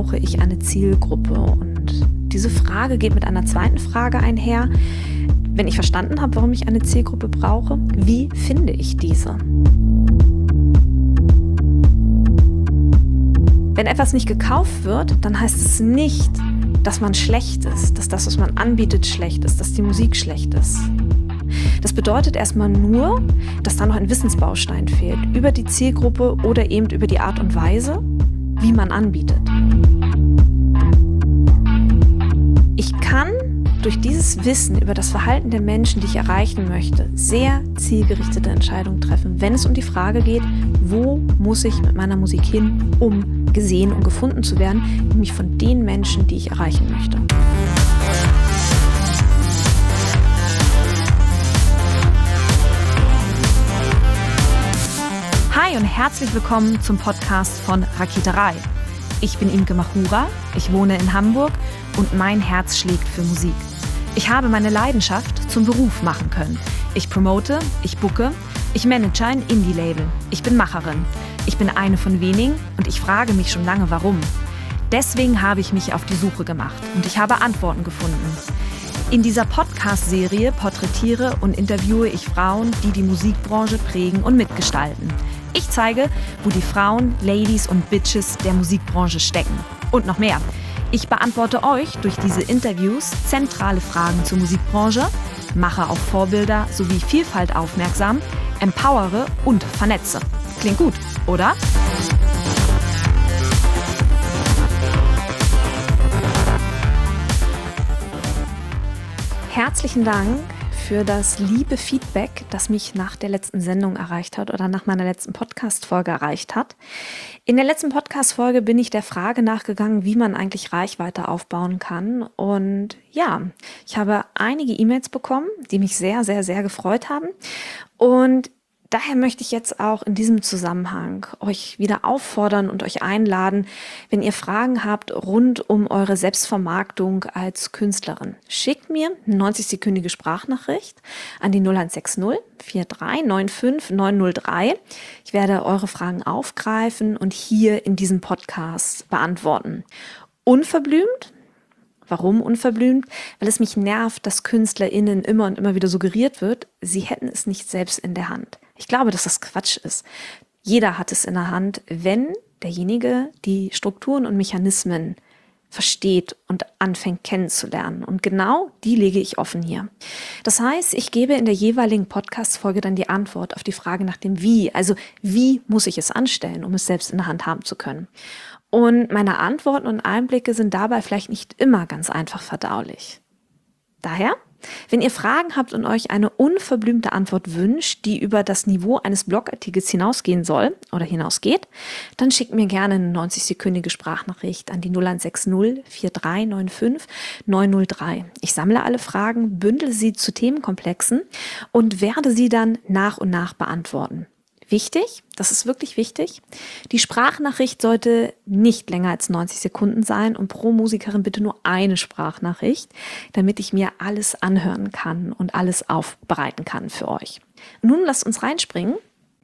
brauche ich eine Zielgruppe? Und diese Frage geht mit einer zweiten Frage einher. Wenn ich verstanden habe, warum ich eine Zielgruppe brauche, wie finde ich diese? Wenn etwas nicht gekauft wird, dann heißt es nicht, dass man schlecht ist, dass das, was man anbietet, schlecht ist, dass die Musik schlecht ist. Das bedeutet erstmal nur, dass da noch ein Wissensbaustein fehlt über die Zielgruppe oder eben über die Art und Weise, wie man anbietet. Ich kann durch dieses Wissen über das Verhalten der Menschen, die ich erreichen möchte, sehr zielgerichtete Entscheidungen treffen, wenn es um die Frage geht, wo muss ich mit meiner Musik hin, um gesehen und gefunden zu werden, nämlich von den Menschen, die ich erreichen möchte. Hi und herzlich willkommen zum Podcast von Raketerei. Ich bin Imke Machura, ich wohne in Hamburg und mein Herz schlägt für Musik. Ich habe meine Leidenschaft zum Beruf machen können. Ich promote, ich booke, ich manage ein Indie-Label. Ich bin Macherin. Ich bin eine von wenigen und ich frage mich schon lange, warum. Deswegen habe ich mich auf die Suche gemacht und ich habe Antworten gefunden. In dieser Podcast-Serie porträtiere und interviewe ich Frauen, die die Musikbranche prägen und mitgestalten. Ich zeige, wo die Frauen, Ladies und Bitches der Musikbranche stecken. Und noch mehr. Ich beantworte euch durch diese Interviews zentrale Fragen zur Musikbranche, mache auf Vorbilder sowie Vielfalt aufmerksam, empowere und vernetze. Klingt gut, oder? Herzlichen Dank für das liebe Feedback, das mich nach der letzten Sendung erreicht hat oder nach meiner letzten Podcast-Folge erreicht hat. In der letzten Podcast-Folge bin ich der Frage nachgegangen, wie man eigentlich Reichweite aufbauen kann. Und ja, ich habe einige E-Mails bekommen, die mich sehr, sehr, sehr gefreut haben. Und daher möchte ich jetzt auch in diesem Zusammenhang euch wieder auffordern und euch einladen, wenn ihr Fragen habt rund um eure Selbstvermarktung als Künstlerin. Schickt mir eine 90-sekündige Sprachnachricht an die 0160 4395 903. Ich werde eure Fragen aufgreifen und hier in diesem Podcast beantworten. Unverblümt. Warum unverblümt? Weil es mich nervt, dass KünstlerInnen immer und immer wieder suggeriert wird, sie hätten es nicht selbst in der Hand. Ich glaube, dass das Quatsch ist. Jeder hat es in der Hand, wenn derjenige die Strukturen und Mechanismen versteht und anfängt kennenzulernen. Und genau die lege ich offen hier. Das heißt, ich gebe in der jeweiligen Podcast-Folge dann die Antwort auf die Frage nach dem Wie. Also wie muss ich es anstellen, um es selbst in der Hand haben zu können? Und meine Antworten und Einblicke sind dabei vielleicht nicht immer ganz einfach verdaulich. Daher, wenn ihr Fragen habt und euch eine unverblümte Antwort wünscht, die über das Niveau eines Blogartikels hinausgehen soll oder hinausgeht, dann schickt mir gerne eine 90-sekündige Sprachnachricht an die 0160 4395 903. Ich sammle alle Fragen, bündele sie zu Themenkomplexen und werde sie dann nach und nach beantworten. Wichtig, das ist wirklich wichtig, die Sprachnachricht sollte nicht länger als 90 Sekunden sein und pro Musikerin bitte nur eine Sprachnachricht, damit ich mir alles anhören kann und alles aufbereiten kann für euch. Nun lasst uns reinspringen.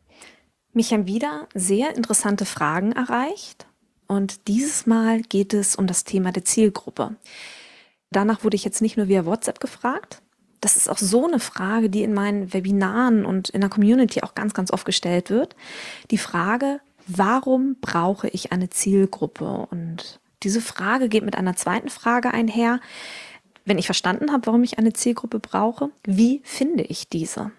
Mich haben wieder sehr interessante Fragen erreicht und dieses Mal geht es um das Thema der Zielgruppe. Danach wurde ich jetzt nicht nur via WhatsApp gefragt. Das ist auch so eine Frage, die in meinen Webinaren und in der Community auch ganz, ganz oft gestellt wird. Die Frage, warum brauche ich eine Zielgruppe? Und diese Frage geht mit einer zweiten Frage einher. Wenn ich verstanden habe, warum ich eine Zielgruppe brauche, wie finde ich diese?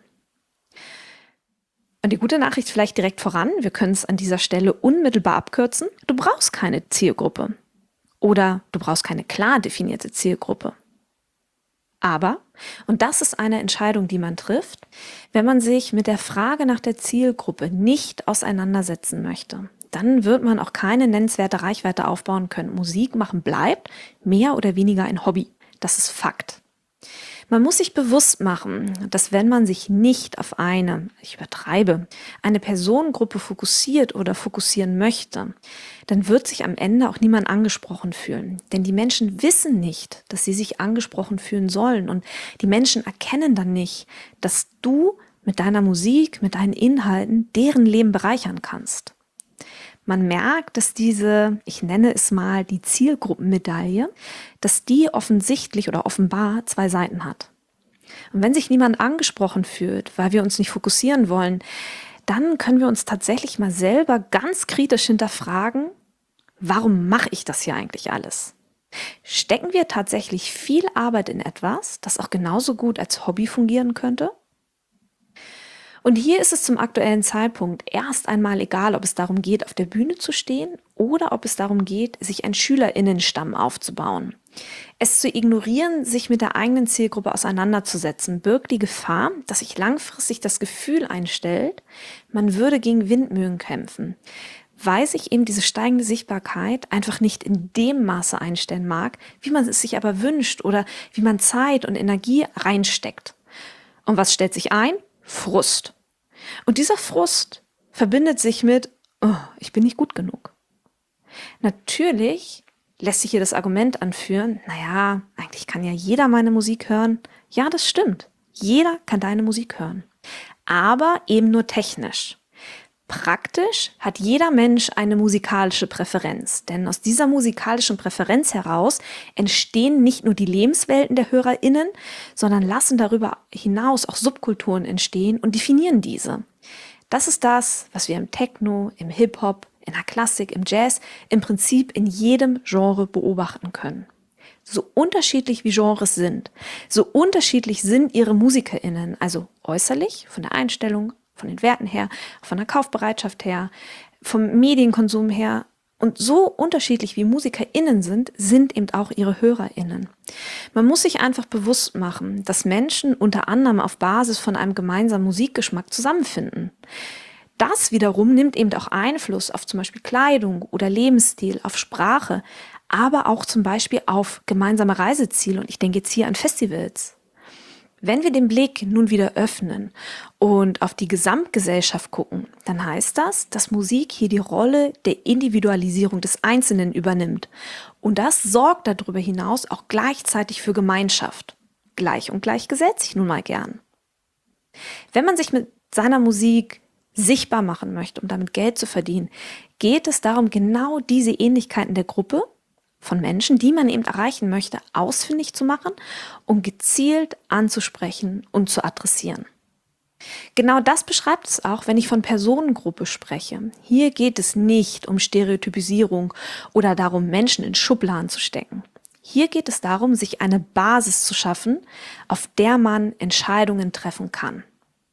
Und die gute Nachricht vielleicht direkt voran, wir können es an dieser Stelle unmittelbar abkürzen. Du brauchst keine Zielgruppe oder du brauchst keine klar definierte Zielgruppe. Aber, und das ist eine Entscheidung, die man trifft, wenn man sich mit der Frage nach der Zielgruppe nicht auseinandersetzen möchte, dann wird man auch keine nennenswerte Reichweite aufbauen können. Musik machen bleibt mehr oder weniger ein Hobby. Das ist Fakt. Man muss sich bewusst machen, dass wenn man sich nicht auf eine Personengruppe fokussiert oder fokussieren möchte, dann wird sich am Ende auch niemand angesprochen fühlen. Denn die Menschen wissen nicht, dass sie sich angesprochen fühlen sollen. Und die Menschen erkennen dann nicht, dass du mit deiner Musik, mit deinen Inhalten deren Leben bereichern kannst. Man merkt, dass diese, ich nenne es mal die Zielgruppenmedaille, dass die offensichtlich oder offenbar zwei Seiten hat. Und wenn sich niemand angesprochen fühlt, weil wir uns nicht fokussieren wollen, dann können wir uns tatsächlich mal selber ganz kritisch hinterfragen, warum mache ich das hier eigentlich alles? Stecken wir tatsächlich viel Arbeit in etwas, das auch genauso gut als Hobby fungieren könnte? Und hier ist es zum aktuellen Zeitpunkt erst einmal egal, ob es darum geht, auf der Bühne zu stehen oder ob es darum geht, sich einen SchülerInnenstamm aufzubauen. Es zu ignorieren, sich mit der eigenen Zielgruppe auseinanderzusetzen, birgt die Gefahr, dass sich langfristig das Gefühl einstellt, man würde gegen Windmühlen kämpfen, weil sich eben diese steigende Sichtbarkeit einfach nicht in dem Maße einstellen mag, wie man es sich aber wünscht oder wie man Zeit und Energie reinsteckt. Und was stellt sich ein? Frust. Und dieser Frust verbindet sich mit, oh, ich bin nicht gut genug. Natürlich lässt sich hier das Argument anführen, naja, eigentlich kann ja jeder meine Musik hören. Ja, das stimmt. Jeder kann deine Musik hören. Aber eben nur technisch. Praktisch hat jeder Mensch eine musikalische Präferenz, denn aus dieser musikalischen Präferenz heraus entstehen nicht nur die Lebenswelten der HörerInnen, sondern lassen darüber hinaus auch Subkulturen entstehen und definieren diese. Das ist das, was wir im Techno, im Hip-Hop, in der Klassik, im Jazz, im Prinzip in jedem Genre beobachten können. So unterschiedlich wie Genres sind, so unterschiedlich sind ihre MusikerInnen, also äußerlich, von der Einstellung, von den Werten her, von der Kaufbereitschaft her, vom Medienkonsum her. Und so unterschiedlich wie MusikerInnen sind eben auch ihre HörerInnen. Man muss sich einfach bewusst machen, dass Menschen unter anderem auf Basis von einem gemeinsamen Musikgeschmack zusammenfinden. Das wiederum nimmt eben auch Einfluss auf zum Beispiel Kleidung oder Lebensstil, auf Sprache, aber auch zum Beispiel auf gemeinsame Reiseziele. Und ich denke jetzt hier an Festivals. Wenn wir den Blick nun wieder öffnen und auf die Gesamtgesellschaft gucken, dann heißt das, dass Musik hier die Rolle der Individualisierung des Einzelnen übernimmt. Und das sorgt darüber hinaus auch gleichzeitig für Gemeinschaft. Gleich und gleich gesetzt ich nun mal gern. Wenn man sich mit seiner Musik sichtbar machen möchte, um damit Geld zu verdienen, geht es darum, genau diese Ähnlichkeiten der Gruppe von Menschen, die man eben erreichen möchte, ausfindig zu machen und gezielt anzusprechen und zu adressieren. Genau das beschreibt es auch, wenn ich von Personengruppe spreche. Hier geht es nicht um Stereotypisierung oder darum, Menschen in Schubladen zu stecken. Hier geht es darum, sich eine Basis zu schaffen, auf der man Entscheidungen treffen kann.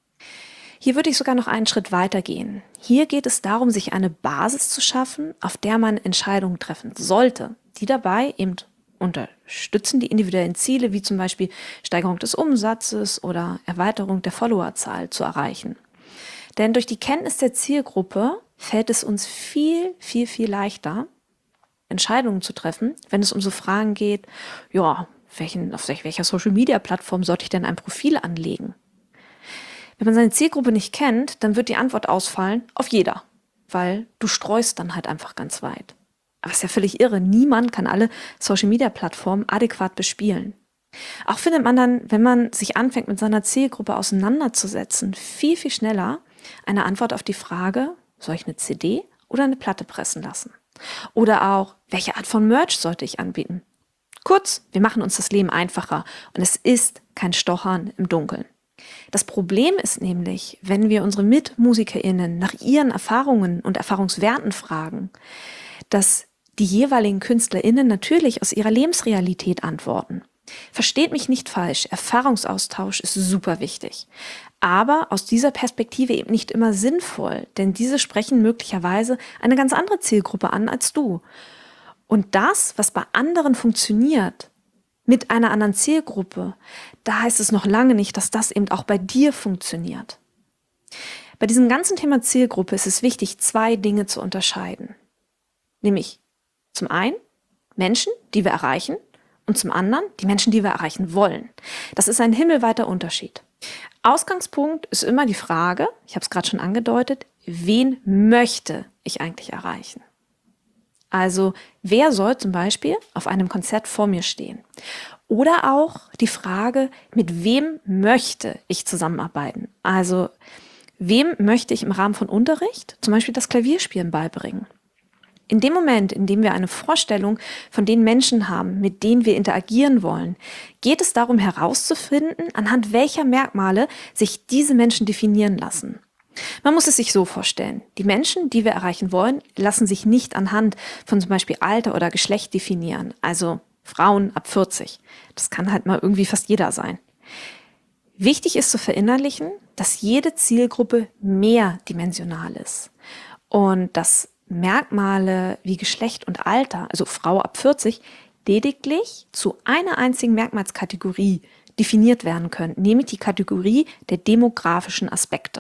Hier würde ich sogar noch einen Schritt weiter gehen. Hier geht es darum, sich eine Basis zu schaffen, auf der man Entscheidungen treffen sollte, die dabei eben unterstützen die individuellen Ziele, wie zum Beispiel Steigerung des Umsatzes oder Erweiterung der Followerzahl zu erreichen. Denn durch die Kenntnis der Zielgruppe fällt es uns viel, viel, viel leichter, Entscheidungen zu treffen, wenn es um so Fragen geht, ja, auf welcher Social-Media-Plattform sollte ich denn ein Profil anlegen? Wenn man seine Zielgruppe nicht kennt, dann wird die Antwort ausfallen, auf jeder, weil du streust dann halt einfach ganz weit. Aber es ist ja völlig irre, niemand kann alle Social-Media-Plattformen adäquat bespielen. Auch findet man dann, wenn man sich anfängt, mit seiner Zielgruppe auseinanderzusetzen, viel, viel schneller eine Antwort auf die Frage, soll ich eine CD oder eine Platte pressen lassen? Oder auch, welche Art von Merch sollte ich anbieten? Kurz, wir machen uns das Leben einfacher und es ist kein Stochern im Dunkeln. Das Problem ist nämlich, wenn wir unsere MitmusikerInnen nach ihren Erfahrungen und Erfahrungswerten fragen, dass die jeweiligen KünstlerInnen natürlich aus ihrer Lebensrealität antworten. Versteht mich nicht falsch, Erfahrungsaustausch ist super wichtig. Aber aus dieser Perspektive eben nicht immer sinnvoll, denn diese sprechen möglicherweise eine ganz andere Zielgruppe an als du. Und das, was bei anderen funktioniert, mit einer anderen Zielgruppe, da heißt es noch lange nicht, dass das eben auch bei dir funktioniert. Bei diesem ganzen Thema Zielgruppe ist es wichtig, zwei Dinge zu unterscheiden. Nämlich zum einen Menschen, die wir erreichen, und zum anderen die Menschen, die wir erreichen wollen. Das ist ein himmelweiter Unterschied. Ausgangspunkt ist immer die Frage, ich habe es gerade schon angedeutet, wen möchte ich eigentlich erreichen? Also wer soll zum Beispiel auf einem Konzert vor mir stehen? Oder auch die Frage, mit wem möchte ich zusammenarbeiten? Also wem möchte ich im Rahmen von Unterricht zum Beispiel das Klavierspielen beibringen? In dem Moment, in dem wir eine Vorstellung von den Menschen haben, mit denen wir interagieren wollen, geht es darum herauszufinden, anhand welcher Merkmale sich diese Menschen definieren lassen. Man muss es sich so vorstellen. Die Menschen, die wir erreichen wollen, lassen sich nicht anhand von zum Beispiel Alter oder Geschlecht definieren. Also Frauen ab 40. Das kann halt mal irgendwie fast jeder sein. Wichtig ist zu verinnerlichen, dass jede Zielgruppe mehrdimensional ist und dass Merkmale wie Geschlecht und Alter, also Frau ab 40, lediglich zu einer einzigen Merkmalskategorie definiert werden können, nämlich die Kategorie der demografischen Aspekte.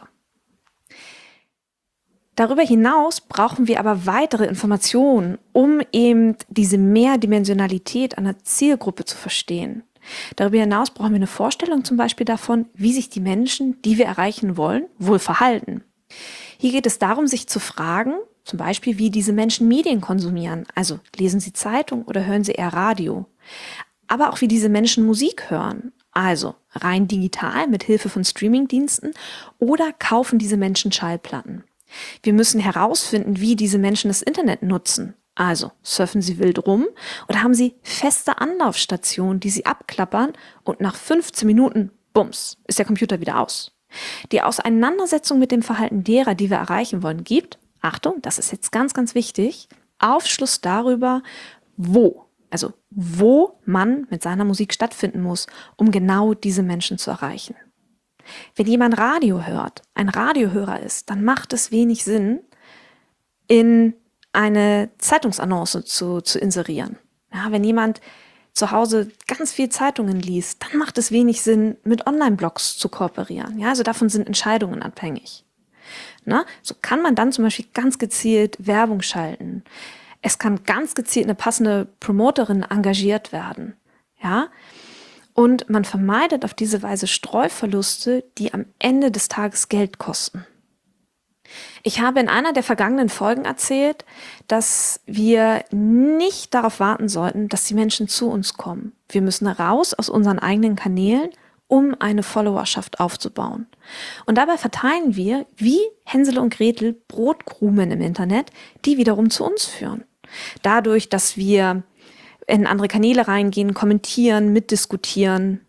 Darüber hinaus brauchen wir aber weitere Informationen, um eben diese Mehrdimensionalität einer Zielgruppe zu verstehen. Darüber hinaus brauchen wir eine Vorstellung zum Beispiel davon, wie sich die Menschen, die wir erreichen wollen, wohl verhalten. Hier geht es darum, sich zu fragen, zum Beispiel, wie diese Menschen Medien konsumieren. Also lesen sie Zeitung oder hören sie eher Radio? Aber auch, wie diese Menschen Musik hören. Also rein digital mit Hilfe von Streamingdiensten oder kaufen diese Menschen Schallplatten. Wir müssen herausfinden, wie diese Menschen das Internet nutzen. Also surfen sie wild rum oder haben sie feste Anlaufstationen, die sie abklappern und nach 15 Minuten, bums, ist der Computer wieder aus. Die Auseinandersetzung mit dem Verhalten derer, die wir erreichen wollen, gibt, Achtung, das ist jetzt ganz, ganz wichtig, Aufschluss darüber, wo man mit seiner Musik stattfinden muss, um genau diese Menschen zu erreichen. Wenn jemand Radio hört, ein Radiohörer ist, dann macht es wenig Sinn, in eine Zeitungsannonce zu inserieren. Ja, wenn jemand zu Hause ganz viel Zeitungen liest, dann macht es wenig Sinn, mit Online-Blogs zu kooperieren. Ja, also davon sind Entscheidungen abhängig. Na, so kann man dann zum Beispiel ganz gezielt Werbung schalten. Es kann ganz gezielt eine passende Promoterin engagiert werden. Ja, und man vermeidet auf diese Weise Streuverluste, die am Ende des Tages Geld kosten. Ich habe in einer der vergangenen Folgen erzählt, dass wir nicht darauf warten sollten, dass die Menschen zu uns kommen. Wir müssen raus aus unseren eigenen Kanälen, um eine Followerschaft aufzubauen. Und dabei verteilen wir, wie Hänsel und Gretel, Brotkrumen im Internet, die wiederum zu uns führen. Dadurch, dass wir in andere Kanäle reingehen, kommentieren, mitdiskutieren.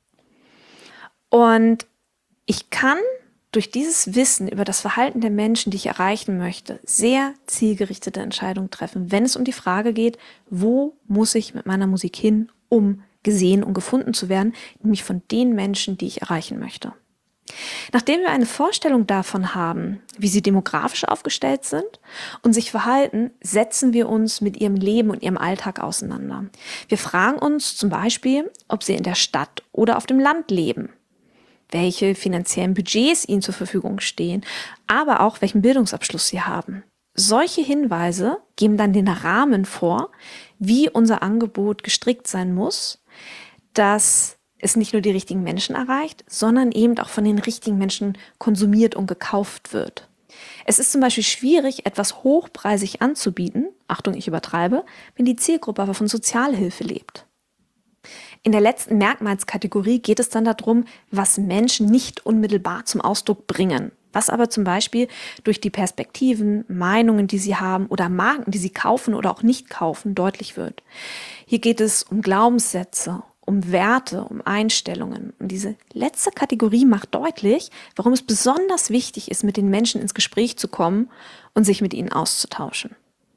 Und ich kann durch dieses Wissen über das Verhalten der Menschen, die ich erreichen möchte, sehr zielgerichtete Entscheidungen treffen, wenn es um die Frage geht, wo muss ich mit meiner Musik hin, um gesehen und gefunden zu werden, nämlich von den Menschen, die ich erreichen möchte. Nachdem wir eine Vorstellung davon haben, wie sie demografisch aufgestellt sind und sich verhalten, setzen wir uns mit ihrem Leben und ihrem Alltag auseinander. Wir fragen uns zum Beispiel, ob sie in der Stadt oder auf dem Land leben, welche finanziellen Budgets ihnen zur Verfügung stehen, aber auch welchen Bildungsabschluss sie haben. Solche Hinweise geben dann den Rahmen vor, wie unser Angebot gestrickt sein muss, dass es nicht nur die richtigen Menschen erreicht, sondern eben auch von den richtigen Menschen konsumiert und gekauft wird. Es ist zum Beispiel schwierig, etwas hochpreisig anzubieten, Achtung, ich übertreibe, wenn die Zielgruppe aber von Sozialhilfe lebt. In der letzten Merkmalskategorie geht es dann darum, was Menschen nicht unmittelbar zum Ausdruck bringen, was aber zum Beispiel durch die Perspektiven, Meinungen, die sie haben oder Marken, die sie kaufen oder auch nicht kaufen, deutlich wird. Hier geht es um Glaubenssätze, um Werte, um Einstellungen. Und diese letzte Kategorie macht deutlich, warum es besonders wichtig ist, mit den Menschen ins Gespräch zu kommen und sich mit ihnen auszutauschen.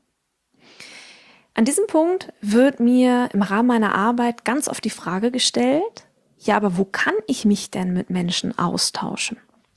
An diesem Punkt wird mir im Rahmen meiner Arbeit ganz oft die Frage gestellt, ja, aber wo kann ich mich denn mit Menschen austauschen?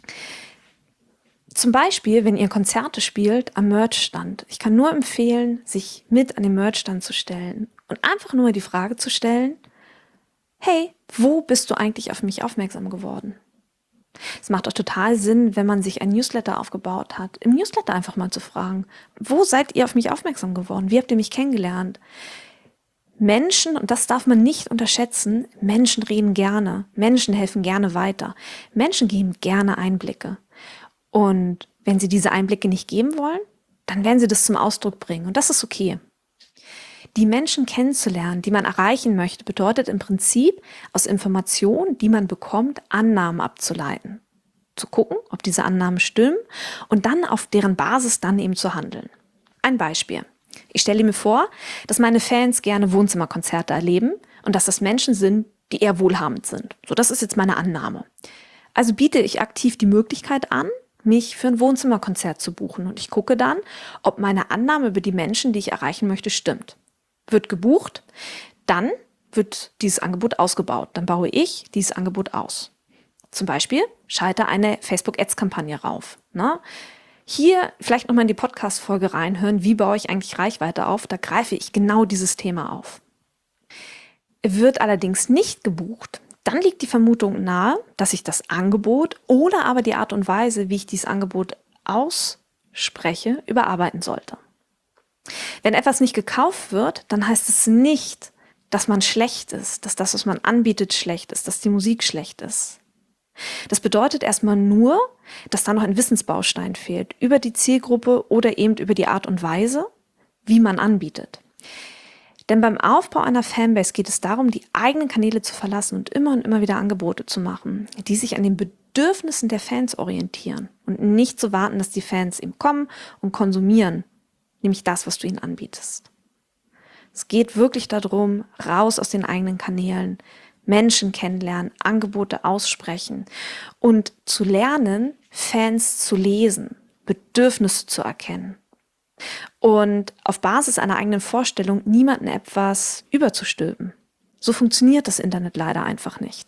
Zum Beispiel, wenn ihr Konzerte spielt, am Merchstand. Ich kann nur empfehlen, sich mit an den Merchstand zu stellen und einfach nur die Frage zu stellen, hey, wo bist du eigentlich auf mich aufmerksam geworden? Es macht auch total Sinn, wenn man sich ein Newsletter aufgebaut hat, im Newsletter einfach mal zu fragen, wo seid ihr auf mich aufmerksam geworden? Wie habt ihr mich kennengelernt? Menschen, und das darf man nicht unterschätzen, Menschen reden gerne, Menschen helfen gerne weiter, Menschen geben gerne Einblicke. Und wenn sie diese Einblicke nicht geben wollen, dann werden sie das zum Ausdruck bringen und das ist okay. Die Menschen kennenzulernen, die man erreichen möchte, bedeutet im Prinzip, aus Informationen, die man bekommt, Annahmen abzuleiten. Zu gucken, ob diese Annahmen stimmen und dann auf deren Basis dann eben zu handeln. Ein Beispiel. Ich stelle mir vor, dass meine Fans gerne Wohnzimmerkonzerte erleben und dass das Menschen sind, die eher wohlhabend sind. So, das ist jetzt meine Annahme. Also biete ich aktiv die Möglichkeit an, mich für ein Wohnzimmerkonzert zu buchen. Und ich gucke dann, ob meine Annahme über die Menschen, die ich erreichen möchte, stimmt. Wird gebucht, dann wird dieses Angebot ausgebaut. Dann baue ich dieses Angebot aus. Zum Beispiel schalte eine Facebook-Ads-Kampagne rauf. Hier vielleicht nochmal in die Podcast-Folge reinhören, wie baue ich eigentlich Reichweite auf. Da greife ich genau dieses Thema auf. Wird allerdings nicht gebucht, dann liegt die Vermutung nahe, dass ich das Angebot oder aber die Art und Weise, wie ich dieses Angebot ausspreche, überarbeiten sollte. Wenn etwas nicht gekauft wird, dann heißt es nicht, dass man schlecht ist, dass das, was man anbietet, schlecht ist, dass die Musik schlecht ist. Das bedeutet erstmal nur, dass da noch ein Wissensbaustein fehlt über die Zielgruppe oder eben über die Art und Weise, wie man anbietet. Denn beim Aufbau einer Fanbase geht es darum, die eigenen Kanäle zu verlassen und immer wieder Angebote zu machen, die sich an den Bedürfnissen der Fans orientieren und nicht zu warten, dass die Fans eben kommen und konsumieren, nämlich das, was du ihnen anbietest. Es geht wirklich darum, raus aus den eigenen Kanälen, Menschen kennenlernen, Angebote aussprechen und zu lernen, Fans zu lesen, Bedürfnisse zu erkennen. Und auf Basis einer eigenen Vorstellung niemandem etwas überzustülpen. So funktioniert das Internet leider einfach nicht.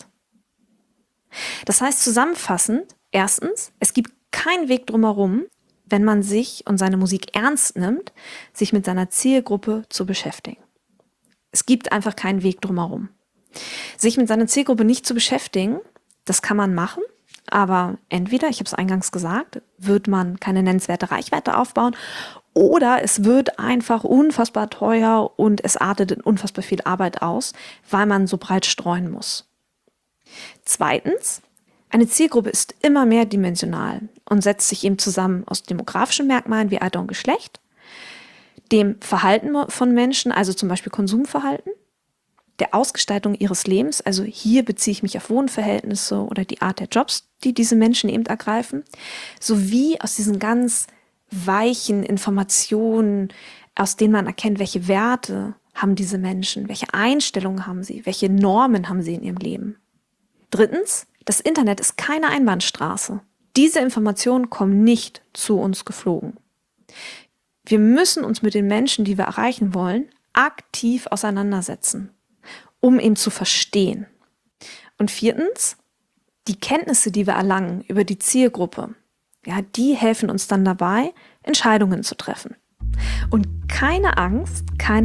Das heißt zusammenfassend, erstens, es gibt keinen Weg drumherum, wenn man sich und seine Musik ernst nimmt, sich mit seiner Zielgruppe zu beschäftigen. Es gibt einfach keinen Weg drumherum. Sich mit seiner Zielgruppe nicht zu beschäftigen, das kann man machen, aber entweder, ich habe es eingangs gesagt, wird man keine nennenswerte Reichweite aufbauen oder es wird einfach unfassbar teuer und es artet in unfassbar viel Arbeit aus, weil man so breit streuen muss. Zweitens, eine Zielgruppe ist immer mehrdimensional und setzt sich eben zusammen aus demografischen Merkmalen wie Alter und Geschlecht, dem Verhalten von Menschen, also zum Beispiel Konsumverhalten, der Ausgestaltung ihres Lebens, also hier beziehe ich mich auf Wohnverhältnisse oder die Art der Jobs, die diese Menschen eben ergreifen, sowie aus diesen ganz weichen Informationen, aus denen man erkennt, welche Werte haben diese Menschen, welche Einstellungen haben sie, welche Normen haben sie in ihrem Leben. Drittens, das Internet ist keine Einbahnstraße. Diese Informationen kommen nicht zu uns geflogen. Wir müssen uns mit den Menschen, die wir erreichen wollen, aktiv auseinandersetzen, um ihn zu verstehen. Und viertens, die Kenntnisse, die wir erlangen über die Zielgruppe, ja, die helfen uns dann dabei, Entscheidungen zu treffen. Und keine Angst,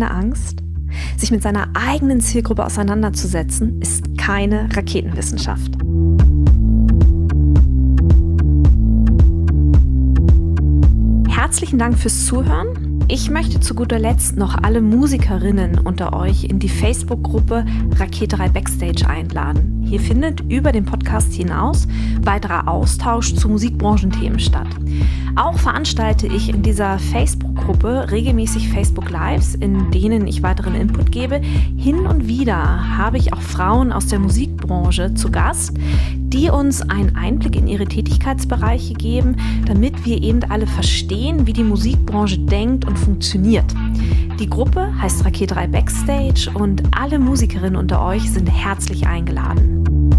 sich mit seiner eigenen Zielgruppe auseinanderzusetzen, ist keine Raketenwissenschaft. Herzlichen Dank fürs Zuhören. Ich möchte zu guter Letzt noch alle Musikerinnen unter euch in die Facebook-Gruppe Raketerei Backstage einladen. Hier findet über den Podcast hinaus weiterer Austausch zu Musikbranchenthemen statt. Auch veranstalte ich in dieser Facebook-Gruppe regelmäßig Facebook-Lives, in denen ich weiteren Input gebe. Hin und wieder habe ich auch Frauen aus der Musikbranche zu Gast, die uns einen Einblick in ihre Tätigkeitsbereiche geben, damit wir eben alle verstehen, wie die Musikbranche denkt und funktioniert. Die Gruppe heißt Raketerei Backstage und alle Musikerinnen unter euch sind herzlich eingeladen.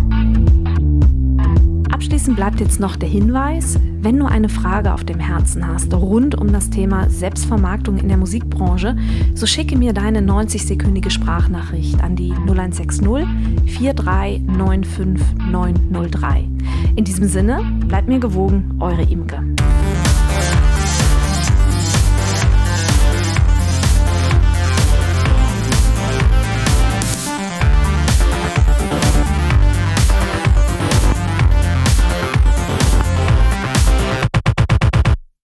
Abschließend bleibt jetzt noch der Hinweis, wenn du eine Frage auf dem Herzen hast rund um das Thema Selbstvermarktung in der Musikbranche, so schicke mir deine 90-sekündige Sprachnachricht an die 0160 43 95 903. In diesem Sinne, bleibt mir gewogen, eure Imke.